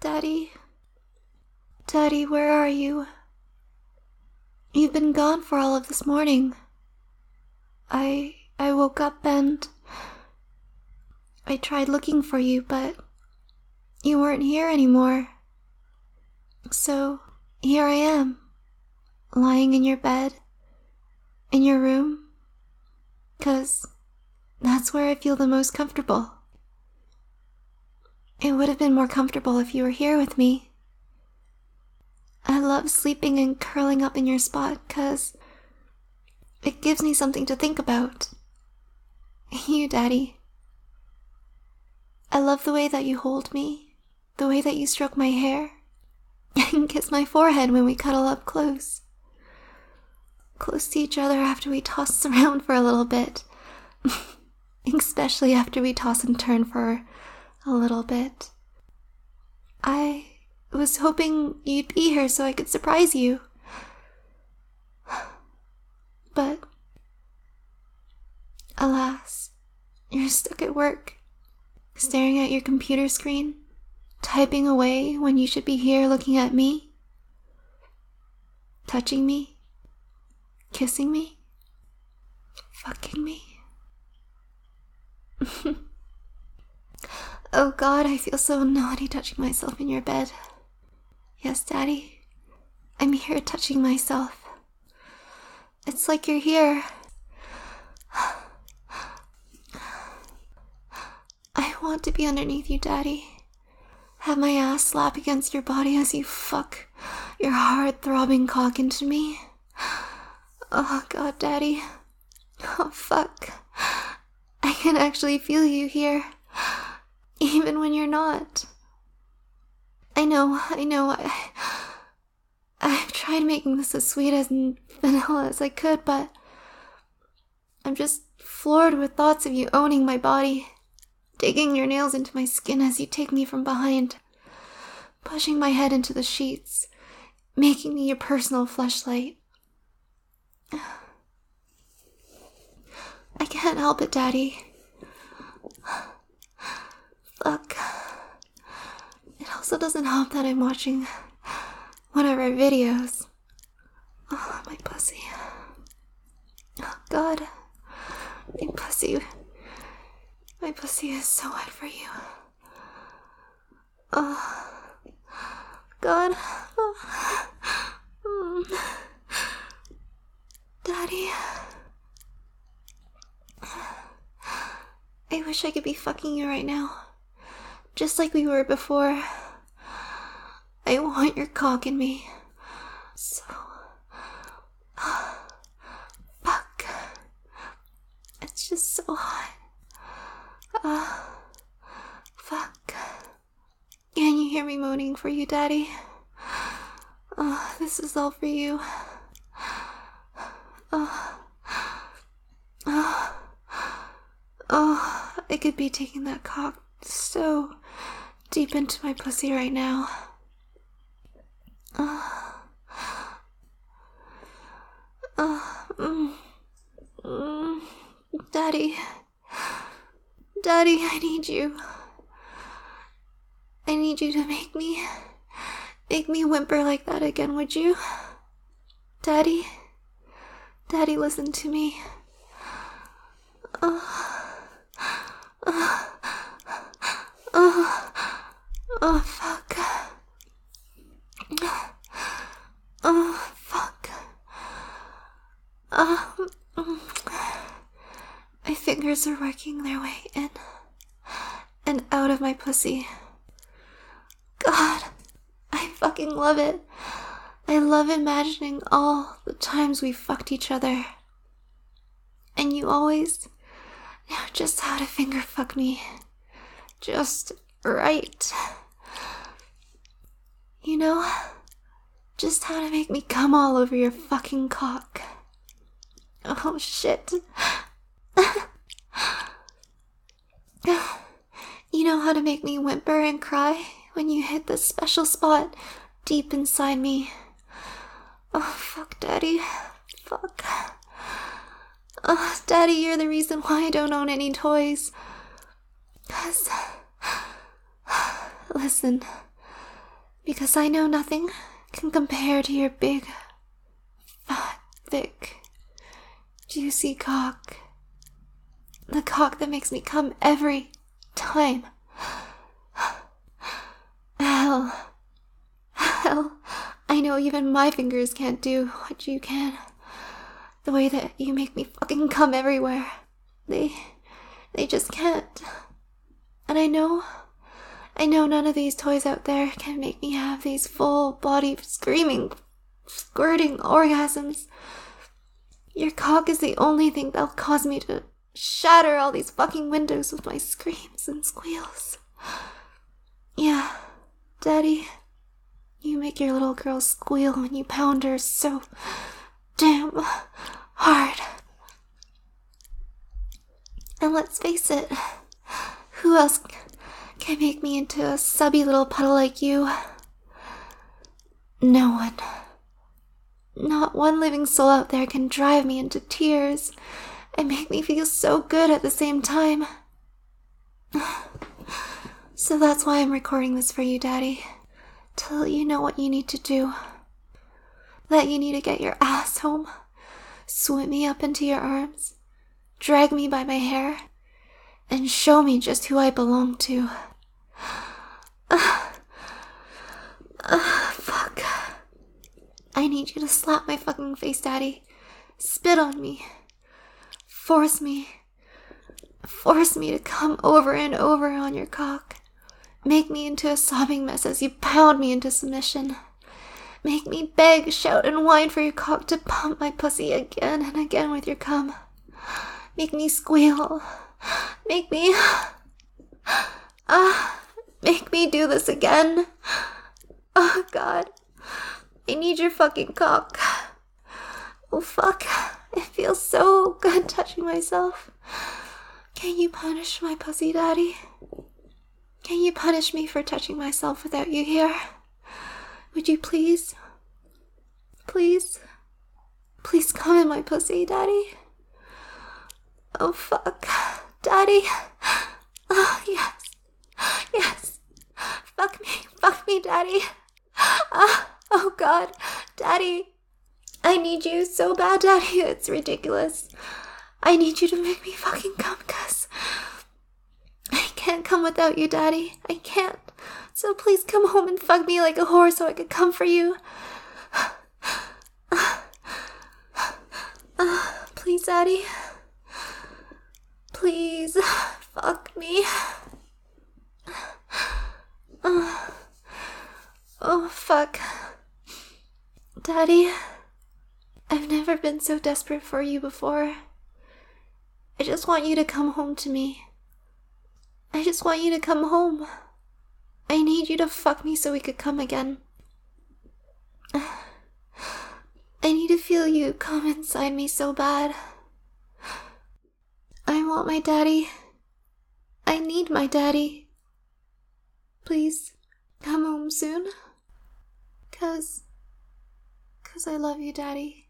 Daddy? Daddy, where are you? You've been gone for all of this morning. I woke up and I tried looking for you, but you weren't here anymore. So here I am, lying in your bed, in your room, 'cause that's where I feel the most comfortable. It would have been more comfortable if you were here with me. I love sleeping and curling up in your spot 'cause it gives me something to think about. You, Daddy. I love the way that you hold me, the way that you stroke my hair, and kiss my forehead when we cuddle up close. Close to each other after we toss around for a little bit. Especially after we toss and turn for a little bit. I was hoping you'd be here so I could surprise you. But alas, you're stuck at work, staring at your computer screen, typing away when you should be here looking at me, touching me, kissing me, fucking me. Oh God, I feel so naughty touching myself in your bed. Yes, Daddy, I'm here touching myself. It's like you're here. I want to be underneath you, Daddy. Have my ass slap against your body as you fuck your hard throbbing cock into me. Oh God, Daddy. Oh fuck. I can actually feel you here. Even when you're not. I know. I've tried making this as sweet as vanilla as I could, but I'm just floored with thoughts of you owning my body, digging your nails into my skin as you take me from behind, pushing my head into the sheets, making me your personal fleshlight. I can't help it, Daddy. Fuck. It also doesn't help that I'm watching one of our videos. Oh, my pussy. Oh, God. My pussy is so wet for you. Oh, God. Oh. Daddy. I wish I could be fucking you right now. Just like we were before. I want your cock in me. So... fuck. It's just so hot. Fuck. Can you hear me moaning for you, Daddy? Oh, this is all for you. I could be taking that cock so deep into my pussy right now. Daddy, I need you. I need you to make me whimper like that again, would you? Daddy, listen to me. Oh, fuck. Oh, fuck. My fingers are working their way in and out of my pussy. God, I fucking love it. I love imagining all the times we fucked each other. And you always know just how to finger fuck me. Just right. You know, just how to make me come all over your fucking cock. Oh, shit. You know how to make me whimper and cry when you hit the special spot deep inside me. Oh, fuck, Daddy. Fuck. Oh, Daddy, you're the reason why I don't own any toys. 'Cause... Listen, Because I know nothing can compare to your big, fat, thick, juicy cock. The cock that makes me come every time. Hell, I know even my fingers can't do what you can. The way that you make me fucking come everywhere. They just can't. And I know none of these toys out there can make me have these full body screaming, squirting orgasms. Your cock is the only thing that'll cause me to shatter all these fucking windows with my screams and squeals. Yeah, Daddy, you make your little girl squeal when you pound her so damn hard. And let's face it, who else can make me into a subby little puddle like you? No one. Not one living soul out there can drive me into tears and make me feel so good at the same time. So that's why I'm recording this for you, Daddy. To let you know what you need to do. That you need to get your ass home, swim me up into your arms, drag me by my hair, and show me just who I belong to. Fuck. I need you to slap my fucking face, Daddy. Spit on me. Force me to come over and over on your cock. Make me into a sobbing mess as you pound me into submission. Make me beg, shout, and whine for your cock to pump my pussy again and again with your cum. Make me squeal. Make me do this again. Oh, God. I need your fucking cock. Oh, fuck. It feels so good touching myself. Can you punish my pussy, Daddy? Can you punish me for touching myself without you here? Would you please? Please? Please come in my pussy, Daddy. Oh, fuck. Daddy. Oh, yes. Yes. Fuck me, Daddy. Oh, God. Daddy. I need you so bad, Daddy. It's ridiculous. I need you to make me fucking come, cuz I can't come without you, Daddy. I can't. So please come home and fuck me like a whore so I could come for you. Please, Daddy. Please, fuck me. Oh, fuck. Daddy, I've never been so desperate for you before. I just want you to come home to me. I just want you to come home. I need you to fuck me so we could come again. I need to feel you come inside me so bad. I want my daddy. I need my daddy. Please, come home soon. Cause I love you, Daddy.